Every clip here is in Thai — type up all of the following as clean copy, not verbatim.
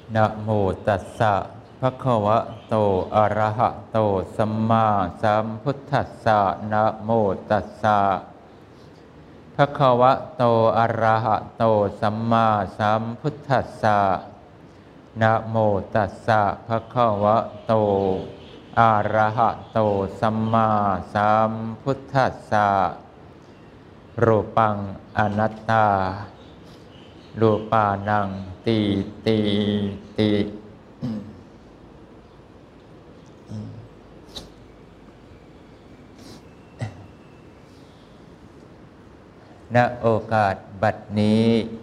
นะโมตัสสะภะคะวะโตอะระหะโตสัมมาสัมพุทธัสสะนะโมตัสสะภะคะวะโตอะระหะโตสัมมาสัมพุทธัสสะนะโมตัสสะภะคะวะโตอะระหะโตสัมมาสัมพุทธัสสะรูปังอนัตตารูปานังตีตีติณโอกาสบัดนี้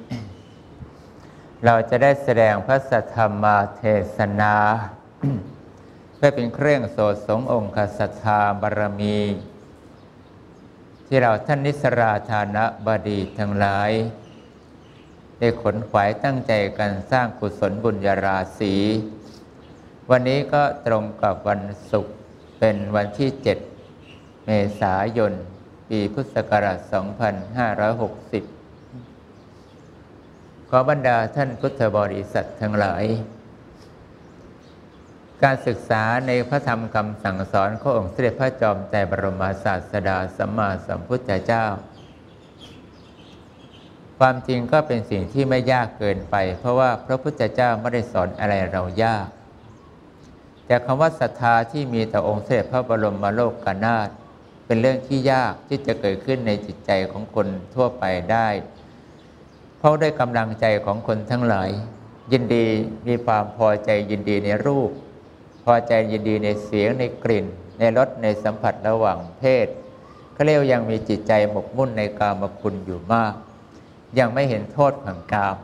เราจะได้แสดงพระสัทธรรมเทศนาเพื่อเป็นเครื่องโสดสงองค์ศรัทธาบารมีที่เราท่านนิสราธานบดีทั้งหลายได้ขนขวายตั้งใจกันสร้างกุศลบุญญาราศีวันนี้ก็ตรงกับวันศุกร์เป็นวันที่7 เมษายนปีพุทธศักราช 2560 ขอบรรดาท่านพุทธบริษัททั้งหลายการศึกษาในพระธรรมคำสั่งสอนขององค์สมเด็จพระจอมไตรบรมศาสดาสัมมาสัมพุทธเจ้าความจริงก็เป็นสิ่งที่ไม่ยากเกินไปเพราะว่าพระพุทธเจ้าไม่ได้สอนอะไรเรายากแต่คำว่าศรัทธาที่มีต่อองค์สมเด็จพระบรมโลกนาถเป็นเรื่องที่ยากที่จะเกิดขึ้นในจิตใจของคนทั่วไปได้เพราะด้วยกำลังใจของคนทั้งหลายยินดีมีความพอใจยินดีในรูปพอใจยินดีในเสียงในกลิ่นในรสในสัมผัสระหว่างเพศเขาเรียกยังมีจิตใจหมกมุ่นในกามคุณอยู่มากยังไม่เห็นโทษของกาม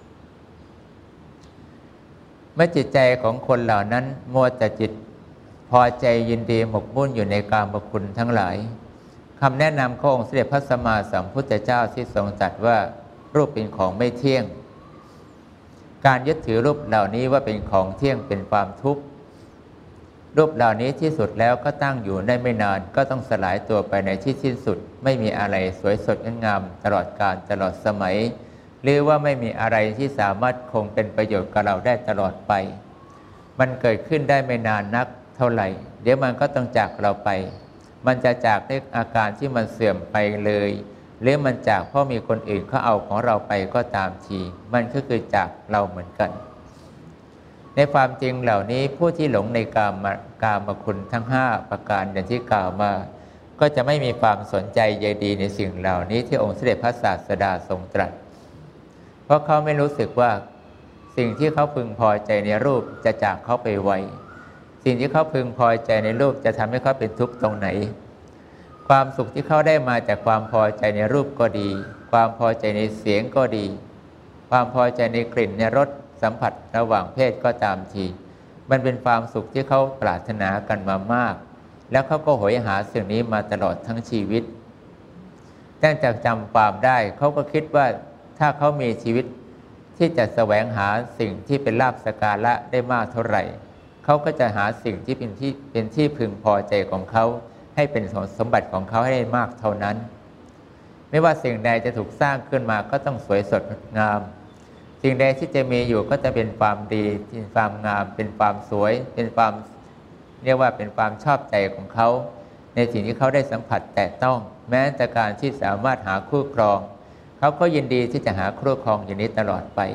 เมื่อจิตใจของคนเหล่านั้นมัวแต่จิตพอใจยินดีหมกมุ่นอยู่ในกามคุณทั้งหลายคำแนะนำขององค์สมเด็จพระสัมมาสัมพุทธเจ้าที่ทรงตรัสว่ารูปเป็นของไม่เที่ยงการยึดถือรูปเหล่านี้ว่าเป็นของเที่ยงเป็นความทุกข์รูปเหล่านี้ที่สุดแล้วก็ตั้งอยู่ได้ไม่นานก็ต้องสลายตัวไปในที่สิ้นสุดไม่มีอะไรสวยสดงามตลอดกาลตลอดสมัยหรือว่าไม่มีอะไรที่สามารถคงเป็นประโยชน์กับเราได้ตลอดไปมันเกิดขึ้นได้ไม่นานนักเท่าไหร่เดี๋ยวมันก็ต้องจากเราไปมันจะจากด้วยอาการที่มันเสื่อมไปเลยหรือมันจากเพราะมีคนอื่นเขาเอาของเราไปก็ตามทีมันก็คือจากเราเหมือนกันในความจริงเหล่านี้ผู้ที่หลงในกามคุณทั้ง5ประการอย่างที่กล่าวมาก็จะไม่มีความสนใจใยดีในสิ่งเหล่านี้ที่องค์สมเด็จพระศาสดาทรงตรัสเพราะเขาไม่รู้สึกว่าสิ่งที่เขาพึงพอใจในรูปจะจากเขาไปไวสิ่งที่เขาพึงพอใจในรูปจะทำให้เขาเป็นทุกข์ตรงไหนความสุขที่เขาได้มาจากความพอใจในรูปก็ดีความพอใจในเสียงก็ดีความพอใจในกลิ่นในรสสัมผัสระหว่างเพศก็ตามทีมันเป็นความสุขที่เขาปรารถนากันมามากแล้วเขาก็โหยหาสิ่งนี้มาตลอดทั้งชีวิตตั้งแต่จำความได้เขาก็คิดว่าถ้าเขามีชีวิตที่จะแสวงหาสิ่งที่เป็นลาภสักการะได้มากเท่าไหร่เขาก็จะหาสิ่งที่เป็นที่พึงพอใจของเขาให้เป็นสมบัติของเขาให้ได้มากเท่านั้นไม่ว่าสิ่งใดจะถูกสร้างขึ้นมาก็ต้องสวยสดงามสิ่งใดที่จะมีอยู่ก็จะเป็นความดีเป็นความงามเป็นความสวยเป็นความเรียกว่าเป็นความชอบใจของเขาในสิ่งที่เขาได้สัมผัสแตะต้องแม้แต่การที่สามารถหาคู่ครองเขาก็ยินดีที่จะหาคู่ครองอย่างนี้ตลอดไป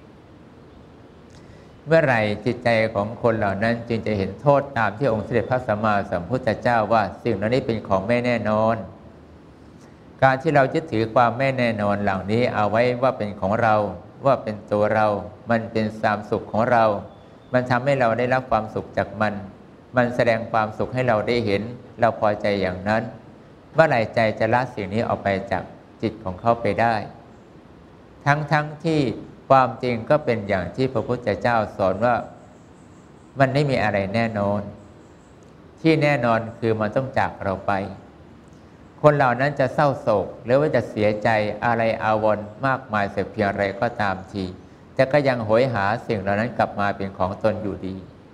เมื่อไหร่จิตใจของคนเหล่านั้นจึงจะเห็นโทษตามที่องค์สมเด็จพระสัมมาสัมพุทธเจ้าว่าสิ่งเหล่านี้เป็นของไม่แน่นอนการที่เรายึดถือความไม่แน่นอนเหล่านี้เอาไว้ว่าเป็นของเราว่าเป็นตัวเรามันเป็นความสุขของเรามันทำให้เราได้รับความสุขจากมันแสดงความสุขให้เราได้เห็นเราพอใจอย่างนั้นเมื่อไหร่ใจจะละสิ่งนี้ออกไปจากจิตของเขาไปได้ทั้งที่ความจริงก็เป็นอย่างที่พระพุทธเจ้าสอนว่ามันไม่มีอะไรแน่นอนที่แน่นอนคือมันต้องจากเราไปคนเหล่านั้นจะเศร้าโศกหรือว่าจะเสียใจอะไรอาวรณ์มากมายสักเพียงไรก็ตามทีแต่ก็ยังโหยหาสิ่งเหล่านั้นกลับมาเป็นของตนอยู่ดี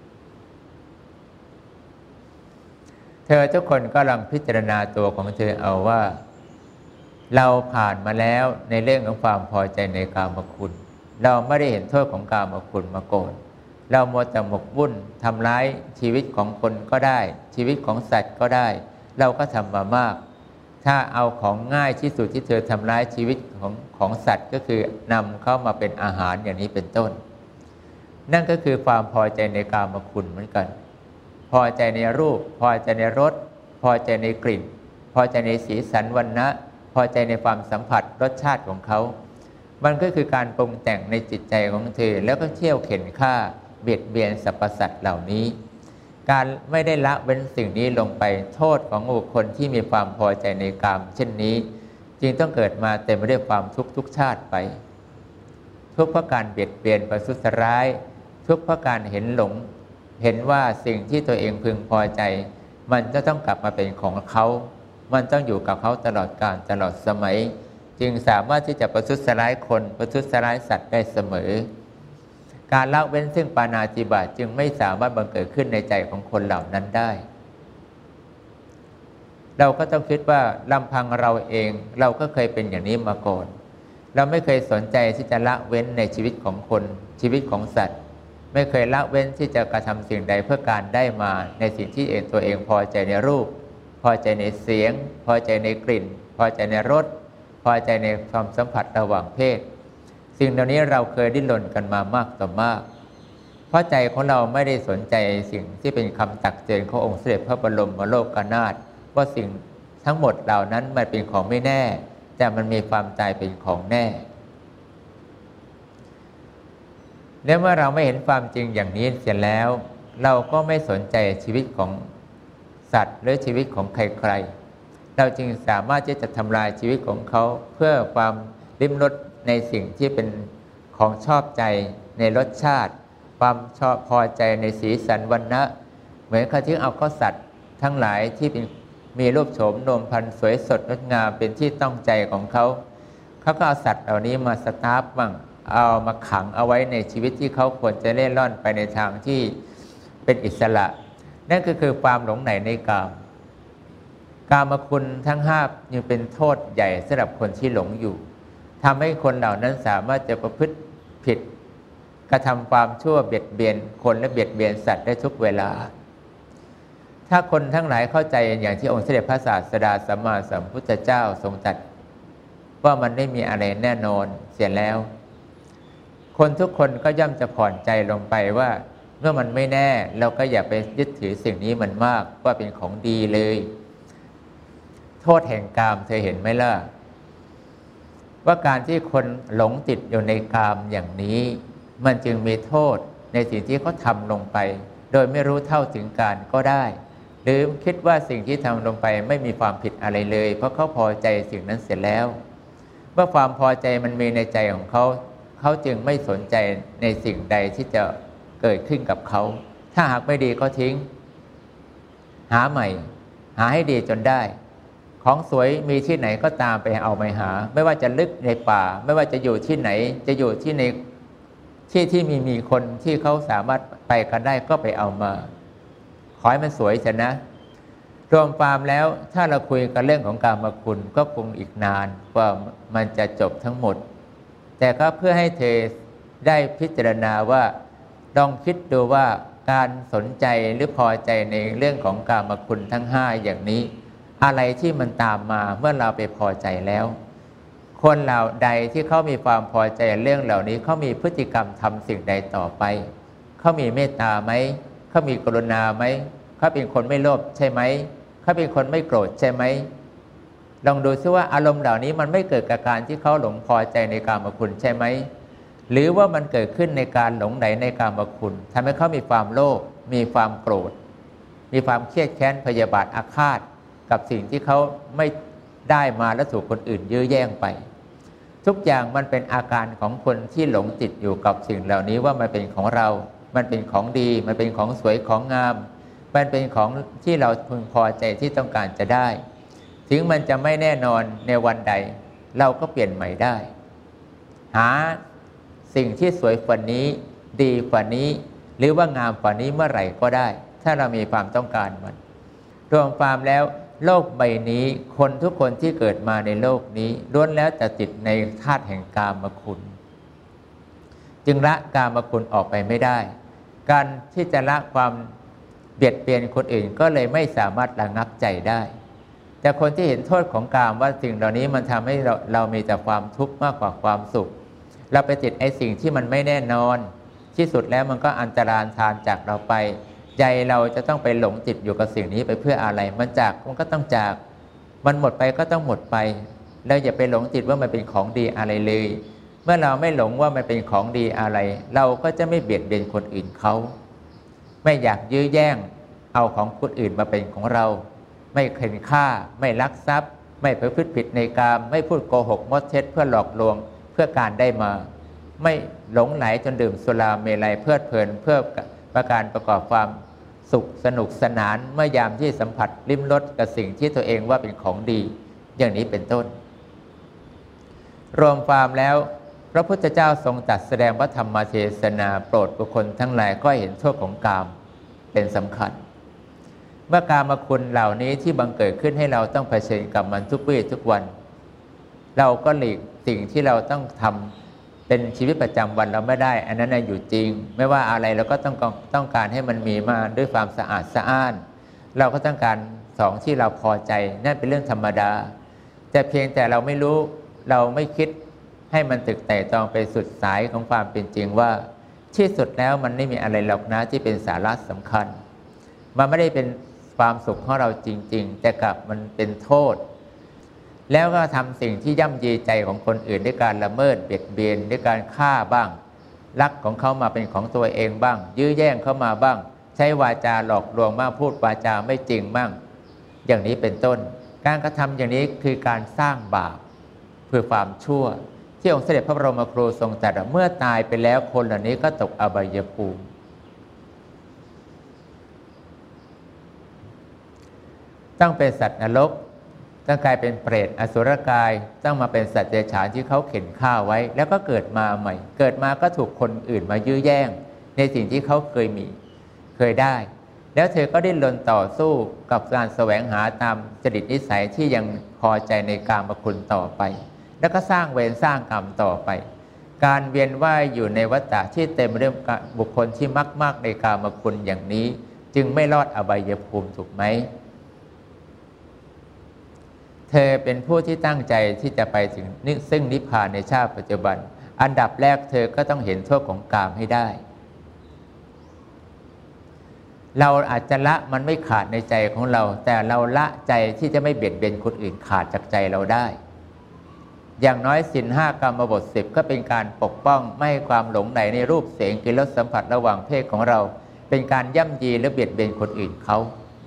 เธอทุกคนก็ลองพิจารณาตัวของเธอเอาว่า เราผ่านมาแล้วในเรื่องของความพอใจในกามคุณเราไม่ได้เห็นโทษของกามคุณมาก่อนเรามัวแต่หมกมุ่นทำร้ายชีวิตของคนก็ได้ชีวิตของสัตว์ก็ได้เราก็ทำมามากถ้าเอาของง่ายที่สุดที่เธอทำร้ายชีวิตของสัตว์ก็คือนำเข้ามาเป็นอาหารอย่างนี้เป็นต้นนั่นก็คือความพอใจในกามคุณเหมือนกันพอใจในรูปพอใจในรสพอใจในกลิ่นพอใจในสีสันวรรณะพอใจในความสัมผัสรสชาติของเขามันก็คือการปรุงแต่งในจิตใจของเธอแล้วก็เที่ยวเข็นฆ่าเบียดเบียนสรรพสัตว์เหล่านี้การไม่ได้ละเว้นสิ่งนี้ลงไปโทษของบุคคลที่มีความพอใจในกามเช่นนี้จึงต้องเกิดมาเต็มไปด้วยความทุกข์ทุกชาติไปทุกข์เพราะการเบียดเบียนประทุษร้ายทุกข์เพราะการเห็นหลงเห็นว่าสิ่งที่ตัวเองพึงพอใจมันจะต้องกลับมาเป็นของเขามันต้องอยู่กับเขาตลอดกาลตลอดสมัยจึงสามารถที่จะประทุษร้ายคนประทุษร้ายสัตว์ได้เสมอการละเว้นซึ่งปาณาติบาตจึงไม่สามารถบังเกิดขึ้นในใจของคนเหล่านั้นได้เราก็ต้องคิดว่าลำพังเราเองเราก็เคยเป็นอย่างนี้มาก่อนเราไม่เคยสนใจที่จะละเว้นในชีวิตของคนชีวิตของสัตว์ไม่เคยละเว้นที่จะกระทำสิ่งใดเพื่อการได้มาในสิ่งที่ตัวเองพอใจในรูปพอใจในเสียงพอใจในกลิ่นพอใจในรสพอใจในความสัมผัสระหว่างเพศสิ่งเหล่านี้เราเคยดิ้นรนกันมามากต่อมากเพราะใจของเราไม่ได้สนใจสิ่งที่เป็นคำตักเตือนขององค์สมเด็จพระบรมโลกนาถว่าสิ่งทั้งหมดเหล่านั้นมันเป็นของไม่แน่แต่มันมีความตายเป็นของแน่และเมื่อเราไม่เห็นความจริงอย่างนี้เสร็จแล้วเราก็ไม่สนใจชีวิตของสัตว์หรือชีวิตของใครๆเราจึงสามารถที่จะทำลายชีวิตของเขาเพื่อความลิ้มรสในสิ่งที่เป็นของชอบใจในรสชาติความชอบพอใจในสีสันวรรณะเหมือนเขาที่เอาข้าวสัตว์ทั้งหลายที่มีรูปโฉมนวมพันสวยสดงดงามเป็นที่ต้องใจของเขาก็เอาสัตว์เหล่านี้มาสตาร์ฟบ้างเอามาขังเอาไว้ในชีวิตที่เขาควรจะเล่ร่อนไปในทางที่เป็นอิสระนั่นก็คือความหลงใหลในกามกามคุณทั้งห้ายังเป็นโทษใหญ่สำหรับคนที่หลงอยู่ทำให้คนเหล่านั้นสามารถจะประพฤติผิดกระทำความชั่วเบียดเบียนคนและเบียดเบียนสัตว์ได้ทุกเวลาถ้าคนทั้งหลายเข้าใจอย่างที่องค์สมเด็จพระศาสดาสัมมาสัมพุทธเจ้าทรงตรัสว่ามันไม่มีอะไรแน่นอนเสียแล้วคนทุกคนก็ย่อมจะผ่อนใจลงไปว่าเมื่อมันไม่แน่เราก็อย่าไปยึดถือสิ่งนี้มันมากว่าเป็นของดีเลยโทษแห่งกามเธอเห็นไหมล่ะว่าการที่คนหลงติดอยู่ในกามอย่างนี้มันจึงมีโทษในสิ่งที่เขาทำลงไปโดยไม่รู้เท่าถึงการก็ได้หรือคิดว่าสิ่งที่ทำลงไปไม่มีความผิดอะไรเลยเพราะเขาพอใจสิ่งนั้นเสร็จแล้วเมื่อความพอใจมันมีในใจของเขาเขาจึงไม่สนใจในสิ่งใดที่จะเกิดขึ้นกับเขาถ้าหากไม่ดีก็ทิ้งหาใหม่หาให้ดีจนได้ของสวยมีที่ไหนก็ตามไปเอาไปหาไม่ว่าจะลึกในป่าไม่ว่าจะอยู่ที่ไหนจะอยู่ที่ในที่มีคนที่เขาสามารถไปกันได้ก็ไปเอามาขอให้มันสวยชนะรวมความแล้วถ้าเราคุยกันเรื่องของกามคุณก็คงอีกนานกว่ามันจะจบทั้งหมดแต่ก็เพื่อให้เธอได้พิจารณาว่าลองคิดดูว่าการสนใจหรือพอใจในเรื่องของกามคุณทั้ง5อย่างนี้อะไรที่มันตามมาเมื่อเราไปพอใจแล้วคนเหล่าใดที่เขามีความพอใจเรื่องเหล่านี้เขามีพฤติกรรมทำสิ่งใดต่อไปเขามีเมตตาไหมเขามีกรุณาไหมเขาเป็นคนไม่โลภใช่ไหมเขาเป็นคนไม่โกรธใช่ไหมลองดูซิว่าอารมณ์เหล่านี้มันไม่เกิดกับการที่เขาหลงพอใจในกามคุณใช่ไหมหรือว่ามันเกิดขึ้นในการหลงไหลในกามคุณทำให้เขามีความโลภมีความโกรธมีความเครียดแค้นพยาบาทอาฆาตกับสิ่งที่เขาไม่ได้มาและถูกคนอื่นยื้อแย่งไปทุกอย่างมันเป็นอาการของคนที่หลงติดอยู่กับสิ่งเหล่านี้ว่ามันเป็นของเรามันเป็นของดีมันเป็นของสวยของงามมันเป็นของที่เราพึงพอใจที่ต้องการจะได้ถึงมันจะไม่แน่นอนในวันใดเราก็เปลี่ยนใหม่ได้หาสิ่งที่สวยกว่านี้ดีกว่านี้หรือว่างามกว่านี้เมื่อไหร่ก็ได้ถ้าเรามีความต้องการมันรวมความแล้วโลกใบนี้คนทุกคนที่เกิดมาในโลกนี้ล้วนแล้วแต่ติดในธาตุแห่งกามคุณจึงละกามคุณออกไปไม่ได้การที่จะละความเบียดเบียนคนอื่นก็เลยไม่สามารถระงับใจได้แต่คนที่เห็นโทษของกามว่าสิ่งเหล่านี้มันทำให้เรามีแต่ความทุกข์มากกว่าความสุขเราไปติดไอ้สิ่งที่มันไม่แน่นอนที่สุดแล้วมันก็อันตรธานจากเราไปใจเราจะต้องไปหลงติดอยู่กับสิ่งนี้ไปเพื่ออะไรมันจากมันก็ต้องจากมันหมดไปก็ต้องหมดไปเราอย่าไปหลงติดว่ามันเป็นของดีอะไรเลยเมื่อเราไม่หลงว่ามันเป็นของดีอะไรเราก็จะไม่เบียดเบียนคนอื่นเขาไม่อยากยื้อแย่งเอาของคนอื่นมาเป็นของเราไม่เข็นฆ่าไม่ลักทรัพย์ไม่ประพฤติผิดในกามไม่พูดโกหกมดเท็จเพื่อหลอกลวงเพื่อการได้มาไม่หลงไหลจนดื่มสุราเมลัยเพลิดเพลินเพื่อประการประกอบความสุขสนุกสนานเมื่อยามที่สัมผัสลิ้มรสกับสิ่งที่ตัวเองว่าเป็นของดีอย่างนี้เป็นต้นรวมความแล้วพระพุทธเจ้าทรงตรัสแสดงพระธรรมเทศนาโปรดบุคคลทั้งหลายก็เห็นโทษของกามเป็นสำคัญเมื่อกามคุณเหล่านี้ที่บังเกิดขึ้นให้เราต้องเผชิญกับมันทุกวี่ทุกวันเราก็หลีกสิ่งที่เราต้องทำเป็นชีวิตประจำวันเราไม่ได้อันนั้นอยู่จริงไม่ว่าอะไรเราก็ต้องการให้มันมีมาด้วยความสะอาดสะอ้านเราก็ต้องการสองที่เราพอใจนั่นเป็นเรื่องธรรมดาแต่เพียงแต่เราไม่รู้เราไม่คิดให้มันตึกไต่ตองไปสุดสายของความเป็นจริงว่าที่สุดแล้วมันไม่มีอะไรหรอกนะที่เป็นสาระสำคัญมันไม่ได้เป็นความสุขของเราจริงๆแต่กลับมันเป็นโทษแล้วก็ทำสิ่งที่ย่ำยีใจของคนอื่นด้วยการละเมิดเบียดเบียนด้วยการฆ่าบ้างลักของเขามาเป็นของตัวเองบ้างยื้อแย่งเข้ามาบ้างใช้วาจาหลอกลวงบ้างพูดวาจาไม่จริงบ้างอย่างนี้เป็นต้นการกระทำอย่างนี้คือการสร้างบาปเพื่อความชั่วที่องค์เสด็จพระบรมครูทรงตรัสว่าเมื่อตายไปแล้วคนเหล่านี้ก็ตกอบายภูมิต้องเป็นสัตว์นรกต้องกลายเป็นเปรตอสุรกายต้องมาเป็นสัตว์เดรัจฉานที่เขาเข็นฆ่าไว้แล้วก็เกิดมาใหม่เกิดมาก็ถูกคนอื่นมายื้อแย่งในสิ่งที่เขาเคยได้แล้วเธอก็ดิ้นรนต่อสู้กับการแสวงหาตามจริตนิสัยที่ยังพอใจในกามคุณต่อไปแล้วก็สร้างเวรสร้างกรรมต่อไปการเวียนว่ายอยู่ในวัฏฏะที่เต็มไปด้วยบุคคลที่มากในกามคุณอย่างนี้จึงไม่รอดอบายภูมิถูกไหมเธอเป็นผู้ที่ตั้งใจที่จะไปถึงซึ่งนิพพานในชาติปัจจุบันอันดับแรกเธอก็ต้องเห็นโทษของกามให้ได้เราอาจจะละมันไม่ขาดในใจของเราแต่เราละใจที่จะไม่เบียดเบียนคนอื่นขาดจากใจเราได้อย่างน้อยศีล 5 กรรมบท 10ก็เป็นการปกป้องไม่ให้ความหลงไหลในรูปเสียงกลิ่นรสสัมผัสระหว่างเพศของเราเป็นการย่ำยีและเบียดเบียนคนอื่นเขา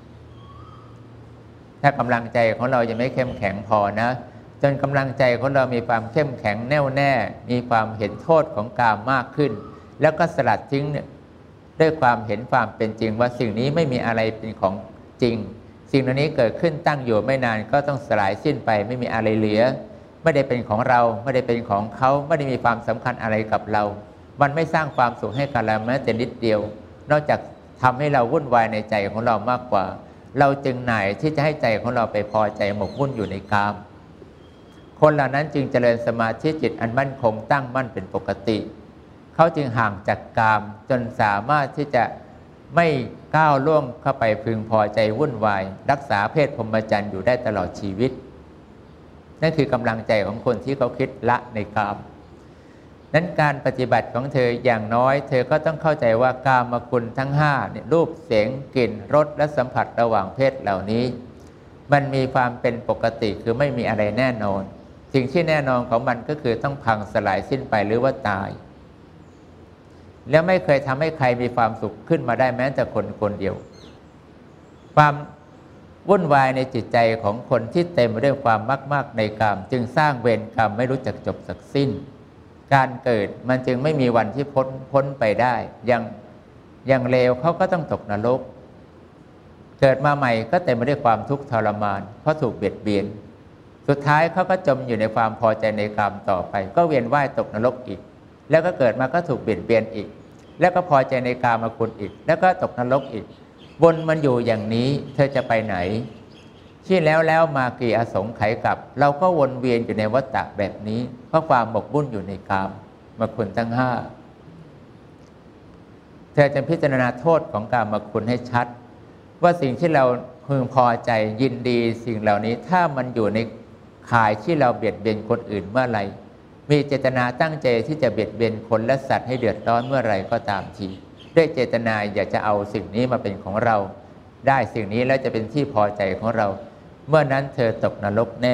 ถ้ากำลังใจของเรายังไม่เข้มแข็งพอนะจนกำลังใจของเรามีความเข้มแข็งแน่วแน่มีความเห็นโทษของกามมากขึ้นแล้วก็สลัดทิ้งด้วยความเห็นความเป็นจริงว่าสิ่งนี้ไม่มีอะไรเป็นของจริงสิ่งเหล่านี้เกิดขึ้นตั้งอยู่ไม่นานก็ต้องสลายสิ้นไปไม่มีอะไรเหลือไม่ได้เป็นของเราไม่ได้เป็นของเขาไม่ได้มีความสำคัญอะไรกับเรามันไม่สร้างความสุขให้กับเราแม้แต่นิดเดียวนอกจากทำให้เราวุ่นวายในใจของเรามากกว่าเราจึงหน่ายที่จะให้ใจของเราไปพอใจหมกมุ่นอยู่ในกามคนเหล่านั้นจึงเจริญสมาธิจิตอันมั่นคงตั้งมั่นเป็นปกติเขาจึงห่างจากกามจนสามารถที่จะไม่ก้าวล่วงเข้าไปพึงพอใจวุ่นวายรักษาเพศพรหมจรรย์อยู่ได้ตลอดชีวิตนั่นคือกำลังใจของคนที่เขาคิดละในกามนั้นการปฏิบัติของเธออย่างน้อยเธอก็ต้องเข้าใจว่ากามคุณทั้ง5เนี่ยรูปเสียงกลิ่นรสและสัมผัสระหว่างเพศเหล่านี้มันมีความเป็นปกติคือไม่มีอะไรแน่นอนสิ่งที่แน่นอนของมันก็คือต้องพังสลายสิ้นไปหรือว่าตายแล้วไม่เคยทำให้ใครมีความสุขขึ้นมาได้แม้แต่คนคนเดียวความวุ่นวายในจิตใจของคนที่เต็มไปด้วยความมากในกามจึงสร้างเวรกรรมไม่รู้จักจบสักสิ้นการเกิดมันจึงไม่มีวันที่พ้นไปได้อย่างเลวเขาก็ต้องตกนรกเกิดมาใหม่ก็เต็มไปด้วยความทุกข์ทรมานเพราะถูกเบียดเบียนสุดท้ายเขาก็จมอยู่ในความพอใจในกามต่อไปก็เวียนว่ายตกนรกอีกแล้วก็เกิดมาก็ถูกเบียดเบียนอีกแล้วก็พอใจในกามคุณอีกแล้วก็ตกนรกอีกวนมันอยู่อย่างนี้เธอจะไปไหนที่แล้วมากี่อสงไขยกับเราก็วนเวียนอยู่ในวัฏฏะแบบนี้เพราะความหมกมุ่นอยู่ในกามคุณทั้ง5 ธอจะพิจารณาโทษของกามคุณให้ชัดว่าสิ่งที่เราพึงพอใจยินดีสิ่งเหล่านี้ถ้ามันอยู่ในข่ายที่เราเบียดเบียนคนอื่นเมื่อไหร่มีเจตนาตั้งใจที่จะเบียดเบียนคนและสัตว์ให้เดือดร้อนเมื่อไหร่ก็ตามทีด้วยเจตนาอยากจะเอาสิ่งนี้มาเป็นของเราได้สิ่งนี้แล้วจะเป็นที่พอใจของเราเมื่อนั้นเธอตกนรกแน่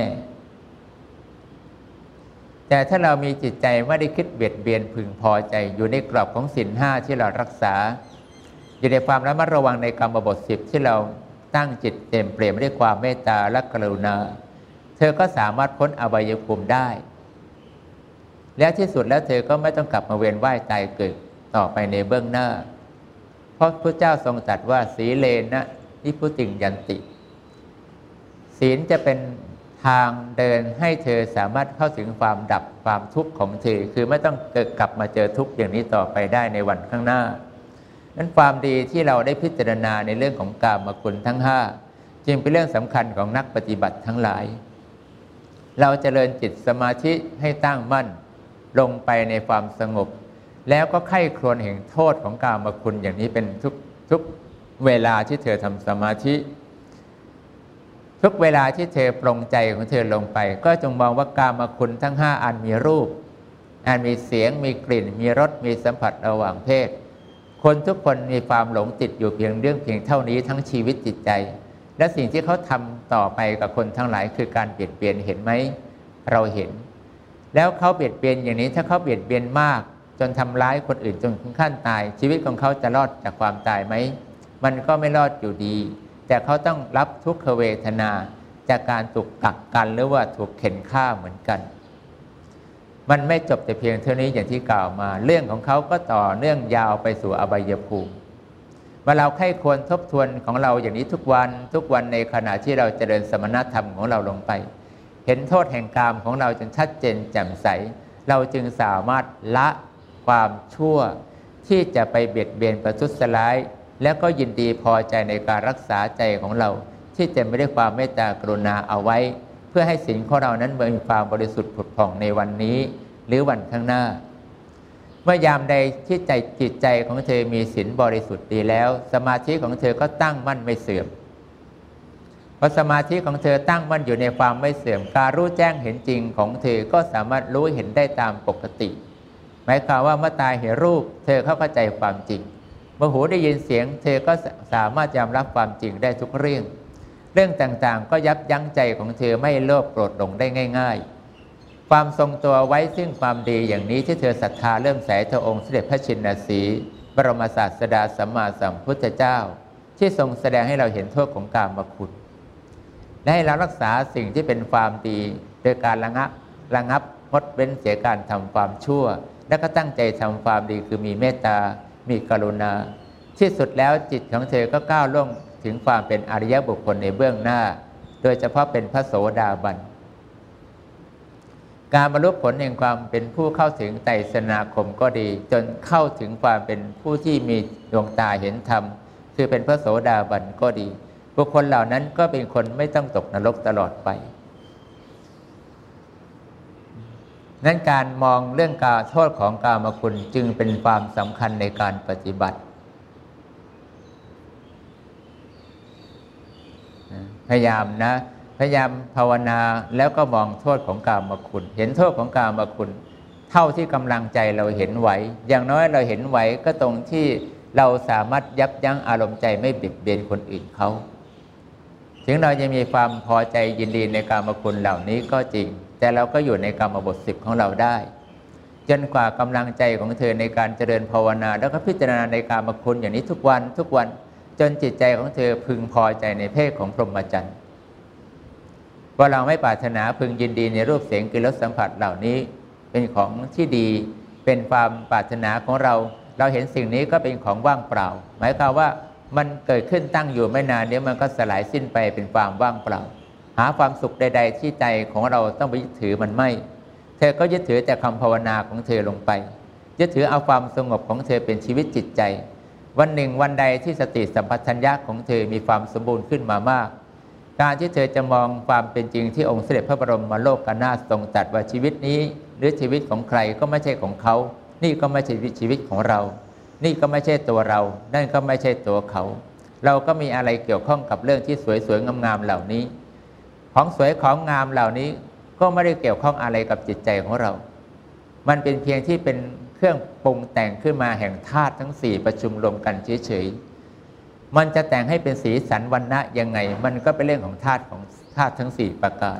แต่ถ้าเรามีจิตใจไม่ได้คิดเบียดเบียนพึงพอใจอยู่ในกรอบของศีล 5ที่เรารักษาอยู่ในความระมัดระวังในกรรมบท 10ที่เราตั้งจิตเต็มเปี่ยมด้วยความเมตตาและกรุณาเธอก็สามารถพ้นอบายภูมิได้และที่สุดแล้วเธอก็ไม่ต้องกลับมาเวียนว่ายตายเกิดต่อไปในเบื้องหน้าเพราะพระเจ้าทรงตรัสว่าสีเลนะนิพุติงยันติศีลจะเป็นทางเดินให้เธอสามารถเข้าถึงความดับความทุกข์ของเธอคือไม่ต้องเกิดกลับมาเจอทุกข์อย่างนี้ต่อไปได้ในวันข้างหน้านั้นความดีที่เราได้พิจารณาในเรื่องของกามคุณทั้ง5จึงเป็นเรื่องสำคัญของนักปฏิบัติทั้งหลายเราเจริญจิตสมาธิให้ตั้งมั่นลงไปในความสงบแล้วก็ไข้ครวญเห็นโทษของกามคุณอย่างนี้เป็นทุกเวลาที่เธอทำสมาธิทุกเวลาที่เธอปรงใจของเธอลงไปก็จงมองว่ากามคุณทั้ง5อันมีรูปอันมีเสียงมีกลิ่นมีรสมีสัมผัสระหว่างเพศคนทุกคนมีความหลงติดอยู่เพียงเท่านี้ทั้งชีวิตจิตใจและสิ่งที่เขาทำต่อไปกับคนทั้งหลายคือการเบียดเบียนเห็นไหมเราเห็นแล้วเขาเบียดเบียนอย่างนี้ถ้าเขาเบียดเบียนมากจนทำร้ายคนอื่นจนถึงขั้นตายชีวิตของเขาจะรอดจากความตายไหมมันก็ไม่รอดอยู่ดีแต่เขาต้องรับทุกขเวทนาจากการถูกกักกันหรือว่าถูกเข็นฆ่าเหมือนกันมันไม่จบแต่เพียงเท่านี้อย่างที่กล่าวมาเรื่องของเขาก็ต่อเนื่องยาวไปสู่อบายภูมิเมื่อเราใคร่ควรทบทวนของเราอย่างนี้ทุกวันในขณะที่เราเจริญสมณธรรมของเราลงไปเห็นโทษแห่งกามของเราจนชัดเจนแจ่มใสเราจึงสามารถละความชั่วที่จะไปเบียดเบียนประทุษร้ายแล้วก็ยินดีพอใจในการรักษาใจของเราที่จะไม่ได้ความเมตตากรุณาเอาไว้เพื่อให้ศีลของเรานั้นมีความบริสุทธิ์ผุดผ่องในวันนี้หรือวันข้างหน้าเมื่อยามใดที่จิตใจของเธอมีศีลบริสุทธิ์ดีแล้วสมาธิของเธอก็ตั้งมั่นไม่เสื่อมพอสมาธิของเธอตั้งมั่นอยู่ในความไม่เสื่อมการรู้แจ้งเห็นจริงของเธอก็สามารถรู้เห็นได้ตามปกติหมายความว่าเมื่อตาเห็นรูปเธอเข้าใจความจริงเมื่อหูได้ยินเสียงเธอก็สามารถยอมรับความจริงได้ทุกเรื่องต่างๆก็ยับยั้งใจของเธอไม่โลภโกรธหลงได้ง่ายๆความทรงตัวไว้ซึ่งความดีอย่างนี้ที่เธอศรัทธาเริ่มใสต่อองค์สมเด็จพระชินสีห์บรมศาสดาสัมมาสัมพุทธเจ้าที่ทรงแสดงให้เราเห็นโทษของกามคุณและให้เรารักษาสิ่งที่เป็นความดีโดยการระงับงดเว้นเสียการทำความชั่วและก็ตั้งใจทำความดีคือมีเมตตามีกรุณาที่สุดแล้วจิตของเธอก็ก้าวล่วงถึงความเป็นอริยบุคคลในเบื้องหน้าโดยเฉพาะเป็นพระโสดาบันการบรรลุผลแห่งความเป็นผู้เข้าถึงไตรสรณคมก็ดีจนเข้าถึงความเป็นผู้ที่มีดวงตาเห็นธรรมคือเป็นพระโสดาบันก็ดีบุคคลเหล่านั้นก็เป็นคนไม่ต้องตกนรกตลอดไปนั้นการมองเรื่องการโทษของกามคุณจึงเป็นความสำคัญในการปฏิบัติพยายามภาวนาแล้วก็มองโทษของกามคุณเห็นโทษของกามคุณเท่าที่กำลังใจเราเห็นไหวอย่างน้อยเราเห็นไหวก็ตรงที่เราสามารถยับยั้งอารมณ์ใจไม่เบียดเบียนคนอื่นเขาถึงเราจะมีความพอใจยินดีในกามคุณเหล่านี้ก็จริงแต่เราก็อยู่ในกรรมบท 10ของเราได้จนกว่ากำลังใจของเธอในการเจริญภาวนาแล้วก็พิจารณาในกามคุณอย่างนี้ทุกวันจนจิตใจของเธอพึงพอใจในเพศของพรหมจรรย์ว่าเราไม่ปรารถนาพึงยินดีในรูปเสียงกลิ่นรสสัมผัสเหล่านี้เป็นของที่ดีเป็นความปรารถนาของเราเห็นสิ่งนี้ก็เป็นของว่างเปล่าหมายความว่ามันเกิดขึ้นตั้งอยู่ไม่นานเดี๋ยวมันก็สลายสิ้นไปเป็นความว่างเปล่าหาความสุขใดๆที่ใจของเราต้องไปยึดถือมันไม่เธอก็ยึดถือแต่คำภาวนาของเธอลงไปยึดถือเอาความสงบของเธอเป็นชีวิตจิตใจวันหนึ่งวันใดที่สติสัมปชัญญะของเธอมีความสมบูรณ์ขึ้นมามากการที่เธอจะมองความเป็นจริงที่องค์เสด็จพระบรมโลกนาถทรงตรัสว่าชีวิตนี้หรือชีวิตของใครก็ไม่ใช่ของเขานี่ก็ไม่ใช่ชีวิตของเรานี่ก็ไม่ใช่ตัวเรานั่นก็ไม่ใช่ตัวเขาเราก็มีอะไรเกี่ยวข้องกับเรื่องที่สวยๆงามๆเหล่านี้ของสวยของงามเหล่านี้ก็ไม่ได้เกี่ยวข้องอะไรกับจิตใจของเรามันเป็นเพียงที่เป็นเครื่องปรุงแต่งขึ้นมาแห่งธาตุทั้ง4ประชุมรวมกันเฉยๆมันจะแต่งให้เป็นสีสันวรรณะยังไงมันก็เป็นเรื่องของธาตุทั้ง4ประการ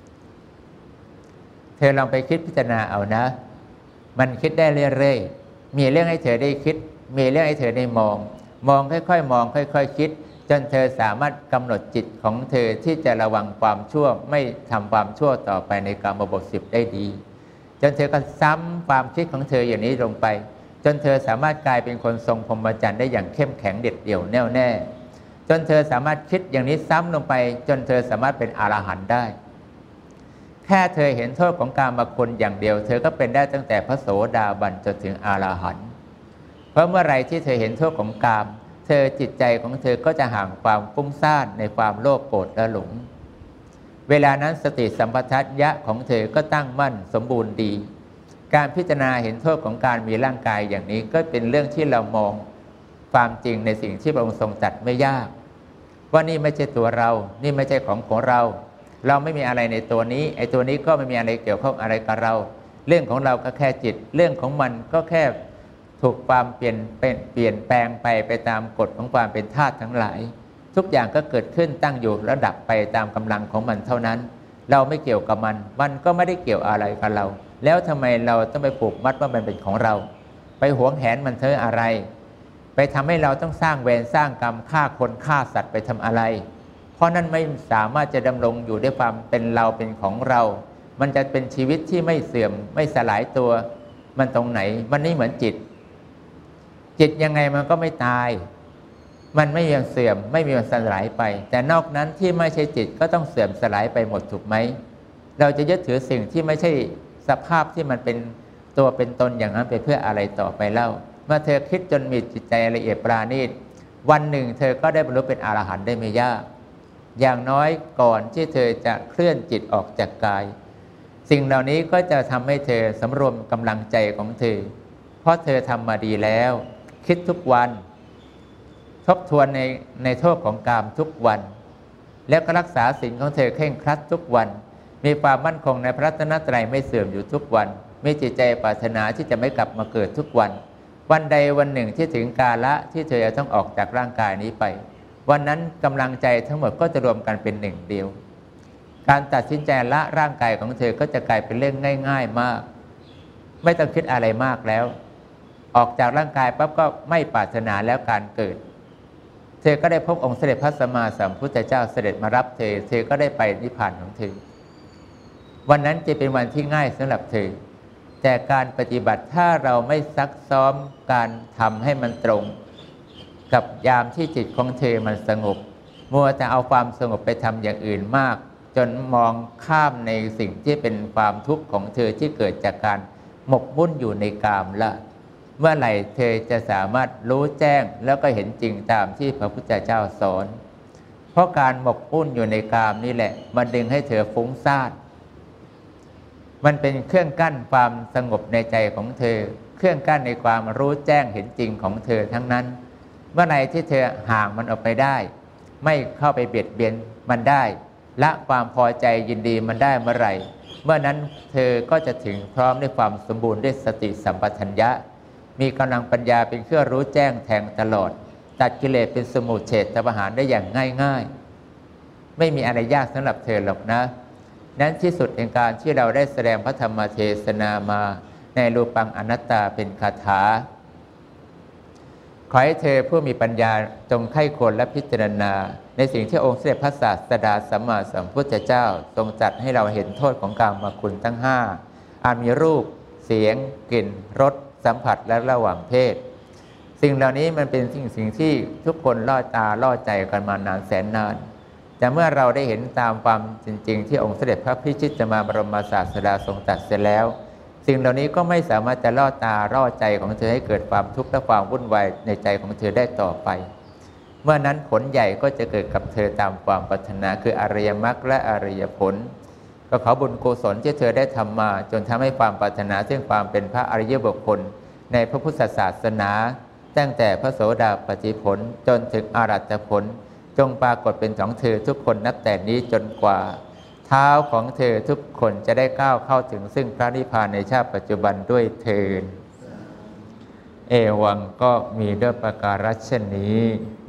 เธอลองไปคิดพิจารณาเอานะมันคิดได้เรื่อยๆมีเรื่องให้เธอได้คิดมีเรื่องให้เธอได้มองค่อยๆมองค่อยๆคิดจนเธอสามารถกำหนดจิตของเธอที่จะระวังความชั่วไม่ทำความชั่วต่อไปในกามบท10ได้ดีจนเธอก็ซ้ำความคิดของเธออย่างนี้ลงไปจนเธอสามารถกลายเป็นคนทรงพรหมจรรย์ได้อย่างเข้มแข็งเด็ดเดี่ยวแน่วแน่จนเธอสามารถคิดอย่างนี้ซ้ำลงไปจนเธอสามารถเป็นอรหันต์ได้แค่เธอเห็นโทษของกามคุณอย่างเดียวเธอก็เป็นได้ตั้งแต่พระโสดาบันจนถึงอรหันต์เพราะเมื่อไรที่เธอเห็นโทษของกามเธอจิตใจของเธอก็จะห่างความฟุ้งซ่านในความโลภโกรธและหลงเวลานั้นสติสัมปชัญญะของเธอก็ตั้งมั่นสมบูรณ์ดีการพิจารณาเห็นโทษของการมีร่างกายอย่างนี้ก็เป็นเรื่องที่เรามองความจริงในสิ่งที่พระองค์ทรงตรัสไม่ยากว่านี่ไม่ใช่ตัวเรานี่ไม่ใช่ของเราเราไม่มีอะไรในตัวนี้ไอ้ตัวนี้ก็ไม่มีอะไรเกี่ยวข้องอะไรกับเราเรื่องของเราก็แค่จิตเรื่องของมันก็แค่ถูกความเปลี่ยนแปลงไปตามกฎของความเป็นธาตุทั้งหลายทุกอย่างก็เกิดขึ้นตั้งอยู่ระดับไปตามกำลังของมันเท่านั้นเราไม่เกี่ยวกับมันก็ไม่ได้เกี่ยวอะไรกับเราแล้วทำไมเราต้องไปผูกมัดว่ามันเป็นของเราไปหวงแหนมันเธออะไรไปทำให้เราต้องสร้างเวรสร้างกรรมฆ่าคนฆ่าสัตว์ไปทำอะไรเพราะนั้นไม่สามารถจะดำรงอยู่ด้วยความเป็นเราเป็นของเรามันจะเป็นชีวิตที่ไม่เสื่อมไม่สลายตัวมันตรงไหนมันไม่เหมือนจิตยังไงมันก็ไม่ตายมันไม่มีวันเสื่อมไม่มีวันสลายไปแต่นอกนั้นที่ไม่ใช่จิตก็ต้องเสื่อมสลายไปหมดถูกไหมเราจะยึดถือสิ่งที่ไม่ใช่สภาพที่มันเป็นตัวเป็นตนอย่างนั้นไปเพื่ออะไรต่อไปเล่าเมื่อเธอคิดจนมีจิตใจละเอียดปราณีตวันหนึ่งเธอก็ได้บรรลุเป็นอรหันต์ได้ไม่ยากอย่างน้อยก่อนที่เธอจะเคลื่อนจิตออกจากกายสิ่งเหล่านี้ก็จะทำให้เธอสำรวมกำลังใจของเธอเพราะเธอทำมาดีแล้วคิดทุกวันทบทวนในโทษของกามทุกวันแล้วก็รักษาศีลของเธอเคร่งครัดทุกวันมีความมั่นคงในพระรัตนตรัยไม่เสื่อมอยู่ทุกวันมีจิตใจปรารถนาที่จะไม่กลับมาเกิดทุกวันวันใดวันหนึ่งที่ถึงกาละที่เธอจะต้องออกจากร่างกายนี้ไปวันนั้นกำลังใจทั้งหมดก็จะรวมกันเป็นหนึ่งเดียวการตัดสินใจละร่างกายของเธอก็จะกลายเป็นเรื่องง่ายๆมากไม่ต้องคิดอะไรมากแล้วออกจากร่างกายปั๊บก็ไม่ปรารถนาแล้วการเกิดเธอก็ได้พบองค์เสด็จพระสัมมาสัมพุทธเจ้าเสด็จมารับเธอก็ได้ไปนิพพานของเธอวันนั้นจะเป็นวันที่ง่ายสำหรับเธอแต่การปฏิบัติถ้าเราไม่ซักซ้อมการทำให้มันตรงกับยามที่จิตของเธอมันสงบมัวแต่เอาความสงบไปทำอย่างอื่นมากจนมองข้ามในสิ่งที่เป็นความทุกข์ของเธอที่เกิดจากการหมกมุ่นอยู่ในกามละเมื่อไหร่เธอจะสามารถรู้แจ้งแล้วก็เห็นจริงตามที่พระพุทธเจ้าสอนเพราะการหมกมุ่นอยู่ในกามนี่แหละมันดึงให้เธอฟุ้งซ่านมันเป็นเครื่องกั้นความสงบในใจของเธอเครื่องกั้นในความรู้แจ้งเห็นจริงของเธอทั้งนั้นเมื่อไหร่ที่เธอห่างมันออกไปได้ไม่เข้าไปเบียดเบียนมันได้ละความพอใจยินดีมันได้เมื่อไหร่เมื่อนั้นเธอก็จะถึงพร้อมด้วยความสมบูรณ์ด้วยสติสัมปชัญญะมีกำลังปัญญาเป็นเครื่องรู้แจ้งแทงตลอดตัดกิเลสเป็นสมุจเฉทประหารได้อย่างง่ายๆไม่มีอะไรยากสำหรับเธอหรอกนะนั้นที่สุดในการที่เราได้แสดงพระธรรมเทศนามาในรูปังอนัตตาเป็นคาถาขอให้เธอผู้มีปัญญาจงไข้ควรและพิจารณาในสิ่งที่องค์เสด็จพระศาสดาสัมมาสัมพุทธเจ้าทรงจัดให้เราเห็นโทษของกามคุณทั้ง5อาจมีรูปเสียงกลิ่นรสสัมผัสและระหว่างเพศสิ่งเหล่านี้มันเป็นสิ่งที่ทุกคนล่อตาล่อใจกันมานานแสนนานแต่เมื่อเราได้เห็นตามความจริงที่องค์เสด็จพระพิชิตมาบรมศาสดาทรงตรัสเสร็จแล้วสิ่งเหล่านี้ก็ไม่สามารถจะล่อตาล่อใจของเธอให้เกิดความทุกข์และความวุ่นวายในใจของเธอได้ต่อไปเมื่อนั้นผลใหญ่ก็จะเกิดกับเธอตามความปรารถนาคืออริยมรรคและอริยผลก็ขอบุญกุศลที่เธอได้ทำมาจนทำให้ความปรารถนาซึ่งความเป็นพระอริยบุคคลในพระพุทธศาสนาตั้งแต่พระโสดาปัตติผลจนถึงอรหัตผลจงปรากฏเป็นของเธอทุกคนนับแต่นี้จนกว่าเท้าของเธอทุกคนจะได้ก้าวเข้าถึงซึ่งพระนิพพานในชาติปัจจุบันด้วยเทินเอวังก็มีด้วยประการฉนี้